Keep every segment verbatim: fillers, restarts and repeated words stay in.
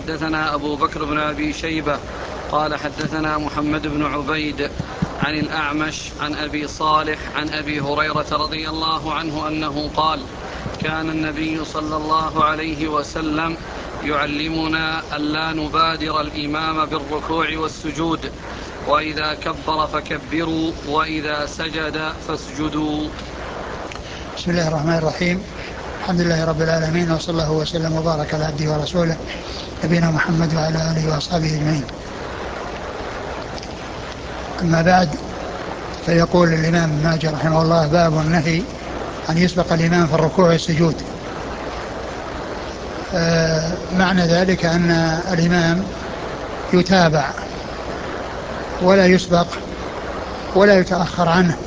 حدثنا أبو بكر بن أبي شيبة قال حدثنا محمد بن عبيد عن الأعمش عن أبي صالح عن أبي هريرة رضي الله عنه أنه قال كان النبي صلى الله عليه وسلم يعلمنا ألا نبادر الإمام بالركوع والسجود، وإذا كبر فكبروا، وإذا سجد فاسجدوا. بسم الله الرحمن الرحيم. الحمد لله رب العالمين، وصلى الله وسلم وبارك على عبده ورسوله نبينا محمد وعلى آله وأصحابه أجمعين. أما بعد، فيقول الإمام ابن ماجه رحمه الله: باب النهي أن يسبق الإمام في الركوع والسجود. آه معنى ذلك أن الإمام يتابع ولا يسبق ولا يتأخر عنه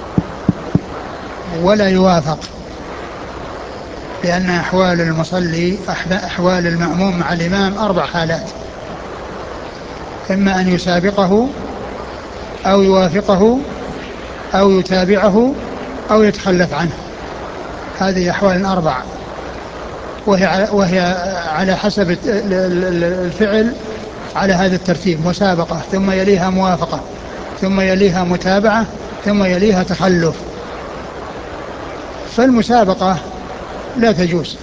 ولا يوافق، لأن أحوال المصلي أحوال المأموم مع الإمام أربع حالات: إما أن يسابقه أو يوافقه أو يتابعه أو يتخلف عنه. هذه أحوال أربع، وهي, وهي على حسب الفعل على هذا الترتيب: مسابقة، ثم يليها موافقة، ثم يليها متابعة، ثم يليها تخلف. فالمسابقة لا تجوز،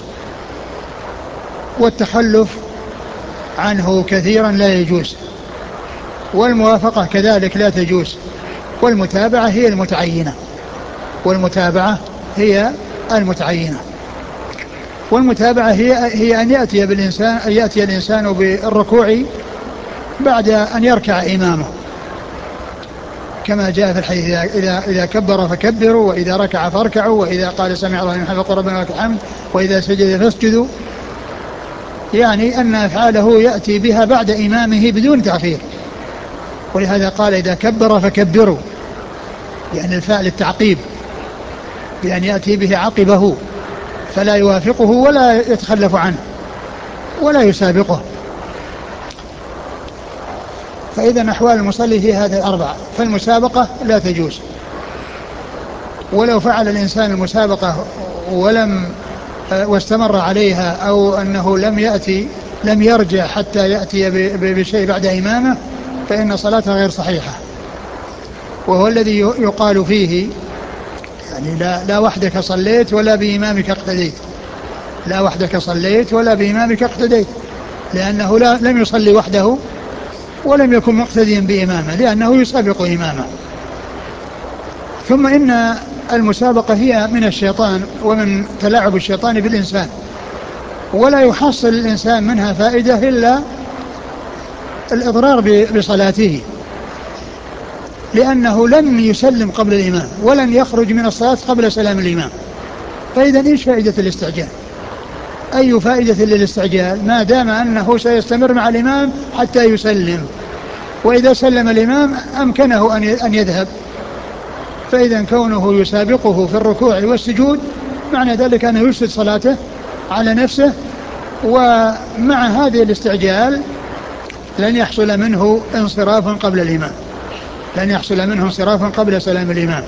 والتخلف عنه كثيرا لا يجوز، والموافقة كذلك لا تجوز، والمتابعة هي المتعينة والمتابعة هي المتعينة والمتابعة هي, هي أن يأتي بالإنسان أن يأتي الإنسان بالركوع بعد أن يركع إمامه، كما جاء في الحديث: إذا, إذا كبر فكبروا، وإذا ركع فاركعوا، وإذا قال سمع الله لمن حمده فقل ربنا ولك الحمد، وإذا سجد فاسجدوا. يعني أن أفعاله يأتي بها بعد إمامه بدون تأخير. ولهذا قال: إذا كبر فكبروا، يعني الفعل التعقيب، بأن يأتي به عقبه، فلا يوافقه ولا يتخلف عنه ولا يسابقه. فإذا أحوال المصلي هي هذه الأربعة، فالمسابقة لا تجوز. ولو فعل الإنسان المسابقة ولم واستمر عليها، أو أنه لم يأتي لم يرجع حتى يأتي بشيء بعد إمامه، فإن صلاته غير صحيحة. وهو الذي يقال فيه: يعني لا, لا وحدك صليت ولا بإمامك اقتديت، لا وحدك صليت ولا بإمامك اقتديت، لأنه لا لم يصلي وحده ولم يكن مقتديا بإمامه، لأنه يسابق إمامه. ثم إن المسابقة هي من الشيطان ومن تلاعب الشيطان بالإنسان، ولا يحصل الإنسان منها فائدة إلا الإضرار بصلاته، لأنه لن يسلم قبل الإمام ولن يخرج من الصلاة قبل سلام الإمام. فإذا إيش فائدة الاستعجال؟ أي فائدة للاستعجال ما دام أنه سيستمر مع الإمام حتى يسلم، وإذا سلم الإمام أمكنه أن يذهب. فإذا كونه يسابقه في الركوع والسجود معنى ذلك أنه يفسد صلاته على نفسه، ومع هذه الاستعجال لن يحصل منه انصراف قبل الإمام، لن يحصل منه انصراف قبل سلام الإمام.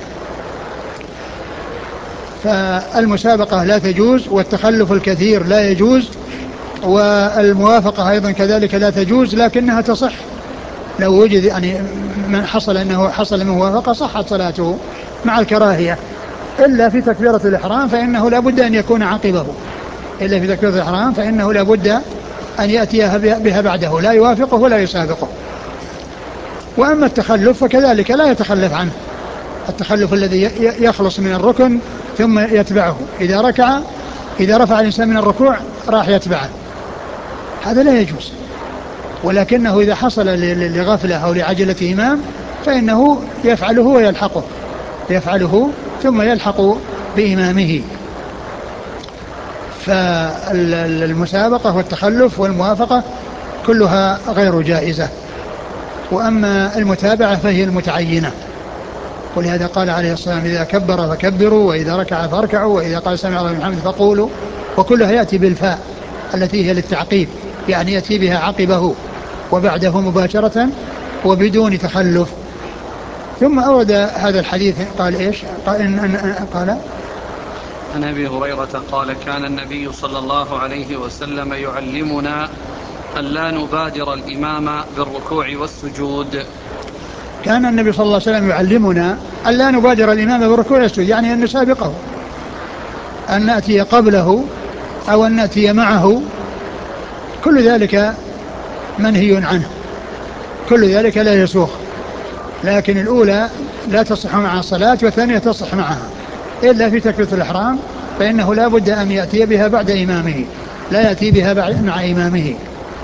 فالمسابقة لا تجوز، والتخلف الكثير لا يجوز، والموافقة أيضا كذلك لا تجوز، لكنها تصح لو وجد يعني من حصل أنه حصل من موافقة صحت صلاته مع الكراهية. إلا في تكبيرة الإحرام فإنه لا بد أن يكون عقبه، إلا في تكبيرة الإحرام فإنه لا بد أن يأتيها بها بعده، لا يوافقه ولا يسابقه. وأما التخلف فكذلك لا يتخلف عنه، التخلف الذي يخلص من الركن ثم يتبعه، إذا ركع إذا رفع الإنسان من الركوع راح يتبعه، هذا لا يجوز. ولكنه إذا حصل لغفلة أو لعجلة إمام فإنه يفعله ويلحقه، يفعله ثم يلحق بإمامه. فالمسابقة والتخلف والموافقة كلها غير جائزة. وأما المتابعة فهي المتعينة، ولهذا قال عليه الصلاة والسلام: إذا كبر فكبروا، وإذا ركع فاركعوا، وإذا قال سمع الله لمن حمده فقولوا. وكلها يأتي بالفاء التي هي للتعقيب، يعني يأتي بها عقبه وبعده مباشرة وبدون تخلف. ثم أورد هذا الحديث قال إيش؟ قال إن أن قال عن أبي هريرة قال: كان النبي صلى الله عليه وسلم يعلمنا ألا نبادر الإمام بالركوع والسجود. كان النبي صلى الله عليه وسلم يعلمنا ألا نبادر الإمام بالركوع والسجود، يعني أن نسابقه، أن نأتي قبله أو أن نأتي معه، كل ذلك منهي عنه، كل ذلك لا يسوغ. لكن الأولى لا تصح مع الصلاة والثانية تصح معها، إلا في تكبيرة الإحرام فإنه لا بد أن يأتي بها بعد إمامه، لا يأتي بها مع إمامه.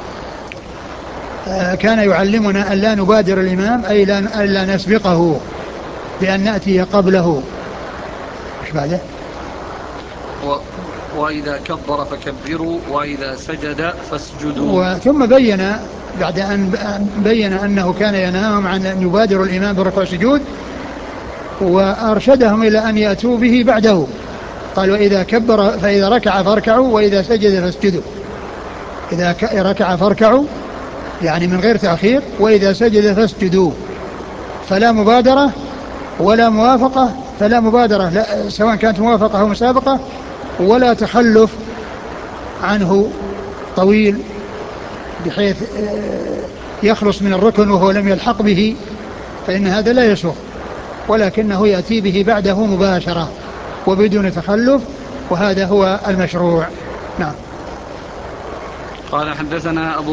كان يعلمنا أن لا نبادر الإمام، أي لا نسبقه بأن نأتي قبله. إيش بعده؟ و... وإذا كبر فكبروا وإذا سجد فاسجدوا. ثم بين بعد أن بين أنه كان ينهاهم عن أن يبادروا الإمام بالركوع والسجود، وأرشدهم إلى أن يأتوا به بعده. قال وإذا كبر فإذا ركع فاركعوا وإذا سجد فاسجدوا. إذا ركع فاركعوا يعني من غير تأخير، وإذا سجد فاسجدوا. فلا مبادرة ولا موافقة، فلا مبادرة لا سواء كانت موافقة أو مسابقة، ولا تخلف عنه طويل بحيث يخلص من الركن وهو لم يلحق به، فإن هذا لا يسوغ، ولكنه يأتي به بعده مباشرة وبدون تخلف، وهذا هو المشروع. نعم. قال حدثنا أبو